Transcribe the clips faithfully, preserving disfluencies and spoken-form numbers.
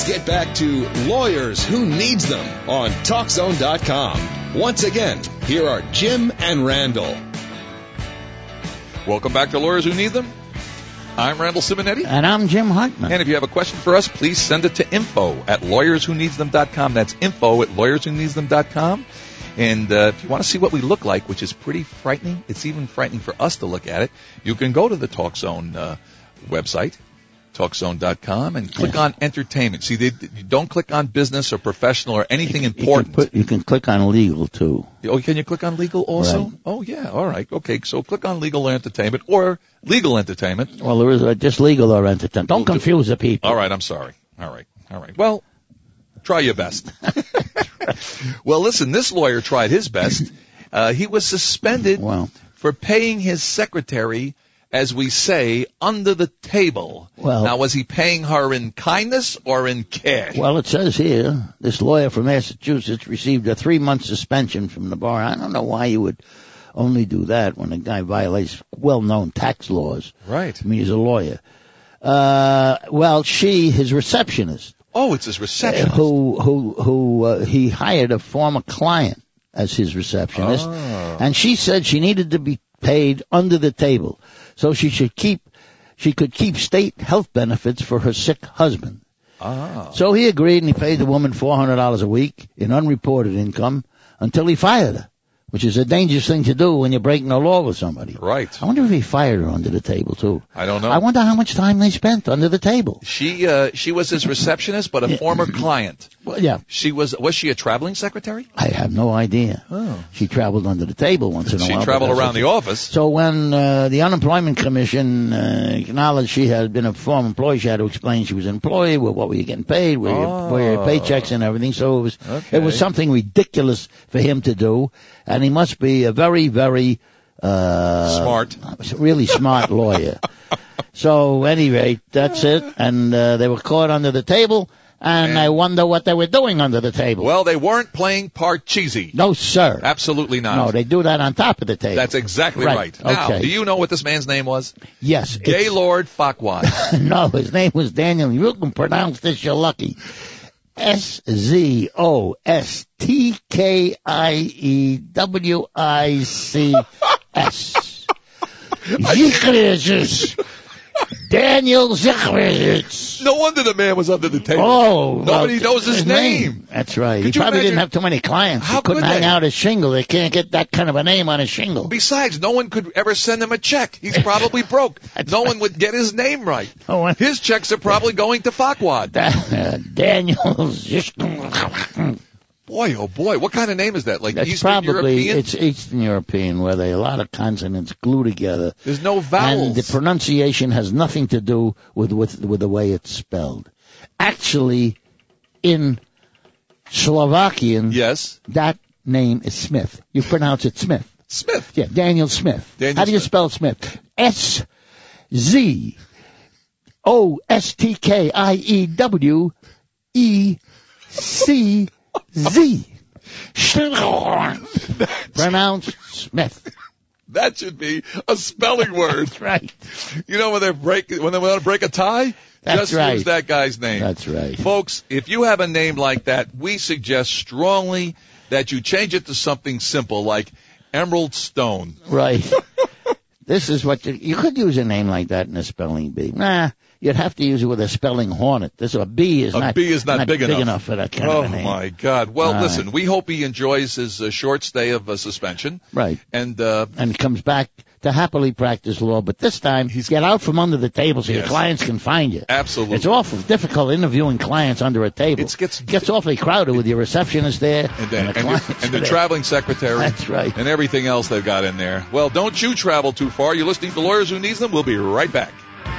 Let's get back to Lawyers Who Needs Them on Talk Zone dot com. Once again, here are Jim and Randall. Welcome back to Lawyers Who Need Them. I'm Randall Simonetti. And I'm Jim Hartman. And if you have a question for us, please send it to info at lawyers who needs them dot com. That's info at lawyers who needs them dot com. And uh, if you want to see what we look like, which is pretty frightening, it's even frightening for us to look at it, you can go to the TalkZone uh, website, talk zone dot com, and click Yes. on entertainment. See, they, you don't click on business or professional or anything you, important. You can, put, you can click on legal, too. Oh, can you click on legal also? Right. Oh, yeah. All right. Okay. So click on legal entertainment or legal entertainment. Well, there is uh, just legal or entertainment. Don't We'll confuse the people. All right. I'm sorry. All right. All right. Well, try your best. Well, listen, this lawyer tried his best. Uh, he was suspended Wow. for paying his secretary, as we say, under the table. Well- now, was he paying her in kindness or in cash? Well, it says here, this lawyer from Massachusetts received a three-month suspension from the bar. I don't know why you would only do that when a guy violates well-known tax laws. Right. I mean, he's a lawyer. Uh, well, she, his receptionist, Oh, it's his receptionist. who who who uh, he hired a former client as his receptionist, Oh. and she said she needed to be paid under the table, so she should keep she could keep state health benefits for her sick husband. Ah. So he agreed, and he paid the woman four hundred dollars a week in unreported income until he fired her, which is a dangerous thing to do when you're breaking the law with somebody. Right. I wonder if he fired her under the table too. I don't know. I wonder how much time they spent under the table. She uh, she was his receptionist, but a former client. Well, yeah. She was was she a traveling secretary? I have no idea. Oh. She traveled under the table once in a She while. but traveled that's around okay. the office. So when uh, the Unemployment Commission uh, acknowledged she had been a former employee, she had to explain she was an employee, well, what were you getting paid, where, Oh. your, where your paychecks and everything. So it was Okay. it was something ridiculous for him to do, and he must be a very, very uh, Smart. really smart lawyer. So, at any rate, that's it. And uh, they were caught under the table, and And- I wonder what they were doing under the table. Well, they weren't playing Parcheesi. No, sir. Absolutely not. No, they do that on top of the table. That's exactly right. Right. Now, Okay. do you know what this man's name was? Yes. it's- Gaylord Farquaad. No, his name was Daniel. You can pronounce this, you're lucky. S Z O S T K I E W I C S. Zikrizis. Daniel Zikrizis. No wonder the man was under the table. Oh, Nobody well, knows his name. That's right. Could he you probably imagine- didn't have too many clients. How he couldn't could hang they? out his shingle. They can't get that kind of a name on a shingle. Besides, no one could ever send him a check. He's probably broke. No one would get his name right. No one- His checks are probably going to Farquaad. Uh, Daniel Zikrizis. Boy, oh boy, what kind of name is that? Like That's Eastern probably, European? it's Eastern European, where they a lot of consonants glue together. There's no And vowels. the pronunciation has nothing to do with, with, with the way it's spelled. Actually, in Slovakian, Yes. that name is Smith. You pronounce it Smith. Smith. Yeah, Daniel Smith. Daniel How do you Smith. spell Smith? S Z O S T K I E W E C Z. Pronounced Smith. That should be a spelling word. That's right. You know when they break when they want to break a tie? That's Just right. use that guy's name. That's right. Folks, if you have a name like that, we suggest strongly that you change it to something simple like Emerald Stone. Right. This is what you, you could use a name like that in a spelling bee. Nah, you'd have to use it with a spelling hornet. This a B is A not B is not big enough. for that kind Oh, of a name. my God. Well, All listen, right. we hope he enjoys his uh, short stay of uh, suspension. Right. And uh, And comes back to happily practice law, but this time He's- get out from under the table so your Yes. clients can find you. Absolutely. It's awful difficult interviewing clients under a table. It gets- gets awfully crowded with your receptionist there and, then, the and, your- clients and the there. traveling secretary. That's right. And everything else they've got in there. Well, don't you travel too far. You're listening to Lawyers Who Needs Them. We'll be right back.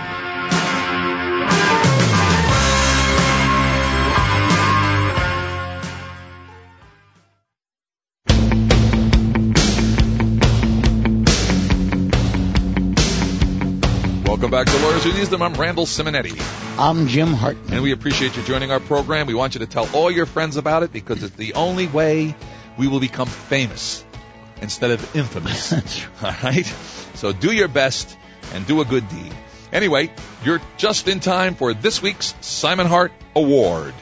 Welcome back to Lawyers Who Needs Them. I'm Randall Simonetti. I'm Jim Hartman. And we appreciate you joining our program. We want you to tell all your friends about it because it's the only way we will become famous instead of infamous. That's All right? So do your best and do a good deed. Anyway, you're just in time for this week's Simon Hart Award.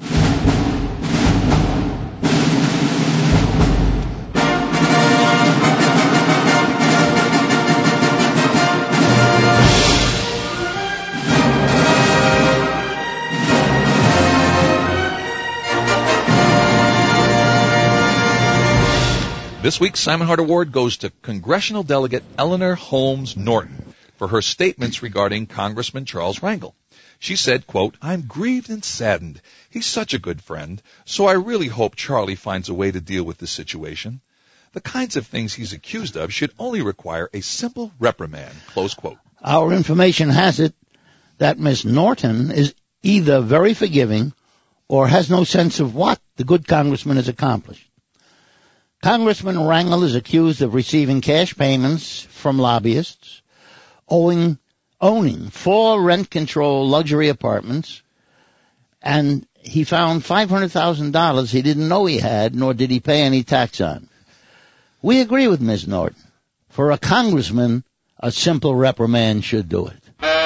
This week's Simon Hart Award goes to Congressional Delegate Eleanor Holmes Norton for her statements regarding Congressman Charles Rangel. She said, quote, "I'm grieved and saddened. He's such a good friend, so I really hope Charlie finds a way to deal with this situation. The kinds of things he's accused of should only require a simple reprimand," close quote. Our information has it that Miss Norton is either very forgiving or has no sense of what the good congressman has accomplished. Congressman Rangel is accused of receiving cash payments from lobbyists, owing, owning four rent-control luxury apartments, and he found five hundred thousand dollars he didn't know he had, nor did he pay any tax on. We agree with Miz Norton. For a congressman, a simple reprimand should do it.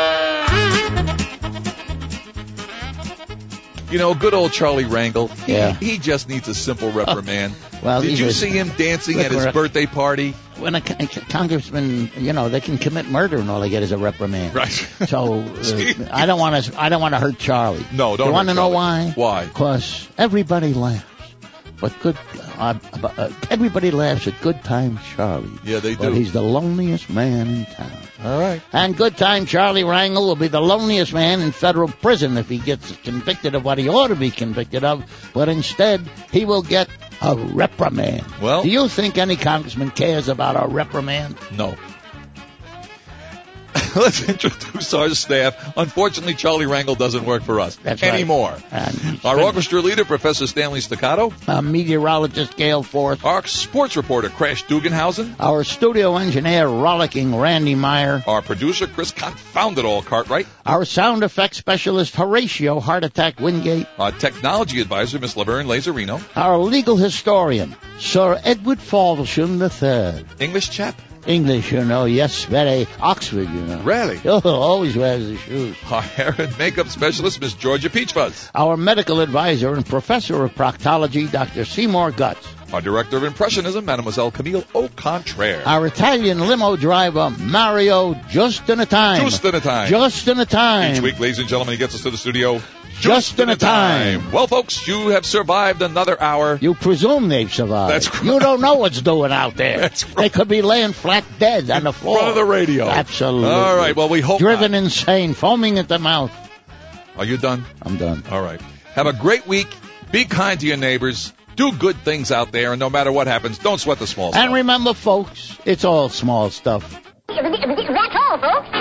You know, good old Charlie Rangel, he, Yeah. he just needs a simple reprimand. Well, Did he's you a- see him dancing Look, at his we're a- birthday party? When a, con- a congressman, you know, they can commit murder and all they get is a reprimand. Right. So uh, I don't want to. I don't want to hurt Charlie. No, don't You want to hurt know Charlie. why? Why? Because everybody laughs, but good. Uh, uh, everybody laughs at Good Time Charlie. Yeah, they But do. he's the loneliest man in town. All right. And Good Time Charlie Rangel will be the loneliest man in federal prison if he gets convicted of what he ought to be convicted of. But instead, he will get a reprimand. Well- do you think any congressman cares about a reprimand? No. Let's introduce our staff. Unfortunately, Charlie Rangel doesn't work for us That's right. anymore. And he's Our been- orchestra leader, Professor Stanley Staccato. uh, meteorologist Gail Forth. Our sports reporter, Crash Duganhausen. Our studio engineer, rollicking Randy Meyer. Our producer, Chris Confounded-All Cartwright. Our sound effects specialist, Horatio Heart Attack Wingate. Our technology advisor, Miss Laverne Lazarino. Our legal historian, Sir Edward Falsham the third. English chap. English, you know, yes, very. Oxford, you know. Really? Oh, always wears the shoes. Our hair and makeup specialist, Miss Georgia Peachfuzz. Our medical advisor and professor of proctology, Doctor Seymour Guts. Our director of impressionism, Mademoiselle Camille Aucontraire. Our Italian limo driver, Mario, just in a time. Just in a time. Just in a time. Each week, ladies and gentlemen, he gets us to the studio. Just in a time. Well, folks, you have survived another hour. You presume they've survived. That's right. You don't know what's doing out there. That's right. They could be laying flat dead on the floor. front of the radio. Absolutely. All right, well, we hope Driven not. insane, foaming at the mouth. Are you done? I'm done. All right. Have a great week. Be kind to your neighbors. Do good things out there, and no matter what happens, don't sweat the small stuff. And remember, folks, it's all small stuff. That's all, folks.